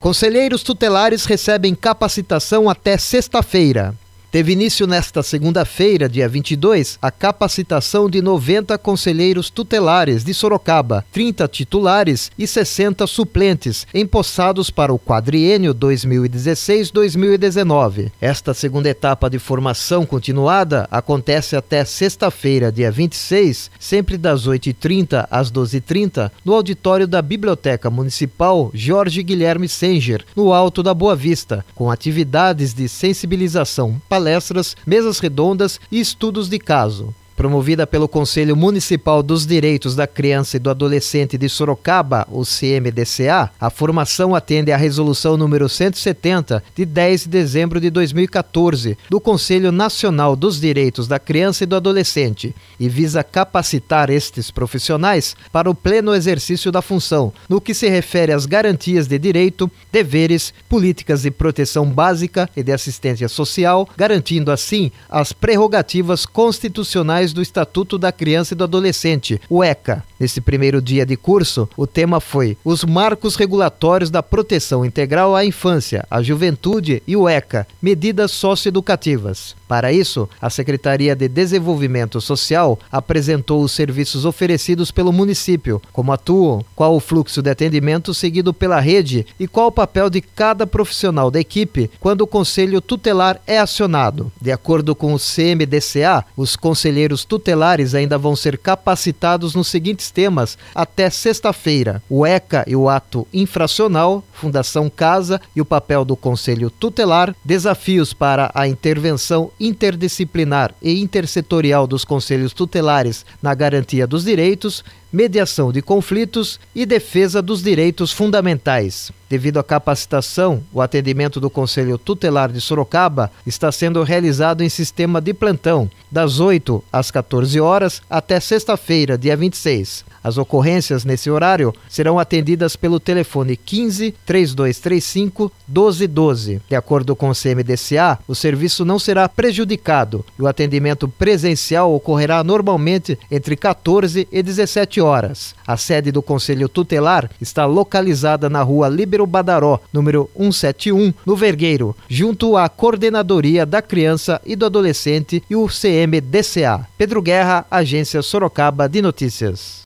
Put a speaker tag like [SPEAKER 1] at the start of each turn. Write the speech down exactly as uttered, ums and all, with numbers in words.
[SPEAKER 1] Conselheiros tutelares recebem capacitação até sexta-feira. Teve início nesta segunda-feira, dia vinte e dois, a capacitação de noventa conselheiros tutelares de Sorocaba, trinta titulares e sessenta suplentes, empossados para o quadriênio dois mil e dezesseis a dois mil e dezenove. Esta segunda etapa de formação continuada acontece até sexta-feira, dia vinte e seis, sempre das oito e trinta às doze e trinta, no auditório da Biblioteca Municipal Jorge Guilherme Senger, no Alto da Boa Vista, com atividades de sensibilização, palestras, mesas redondas e estudos de caso. Promovida pelo Conselho Municipal dos Direitos da Criança e do Adolescente de Sorocaba, o C M D C A, a formação atende à resolução número cento e setenta, de dez de dezembro de dois mil e quatorze, do Conselho Nacional dos Direitos da Criança e do Adolescente, e visa capacitar estes profissionais para o pleno exercício da função, no que se refere às garantias de direito, deveres, políticas de proteção básica e de assistência social, garantindo assim as prerrogativas constitucionais do Estatuto da Criança e do Adolescente, o ECA. Nesse primeiro dia de curso, o tema foi os marcos regulatórios da proteção integral à infância, à juventude e o ECA, medidas socioeducativas. Para isso, a Secretaria de Desenvolvimento Social apresentou os serviços oferecidos pelo município, como atuam, qual o fluxo de atendimento seguido pela rede e qual o papel de cada profissional da equipe quando o Conselho Tutelar é acionado. De acordo com o C M D C A, os conselheiros tutelares ainda vão ser capacitados nos seguintes temas até sexta-feira: o ECA e o ato infracional, Fundação Casa e o papel do Conselho Tutelar, desafios para a intervenção interdisciplinar e intersetorial dos conselhos tutelares na garantia dos direitos, mediação de conflitos e defesa dos direitos fundamentais. Devido à capacitação, o atendimento do Conselho Tutelar de Sorocaba está sendo realizado em sistema de plantão, das oito às quatorze horas até sexta-feira, dia vinte e seis. As ocorrências nesse horário serão atendidas pelo telefone quinze, três dois três cinco, doze doze. De acordo com o C M D C A, o serviço não será prejudicado e o atendimento presencial ocorrerá normalmente entre quatorze e dezessete horas. A sede do Conselho Tutelar está localizada na rua Líbero Badaró, número cento e setenta e um, no Vergueiro, junto à Coordenadoria da Criança e do Adolescente e o C M D C A. Pedro Guerra, Agência Sorocaba de Notícias.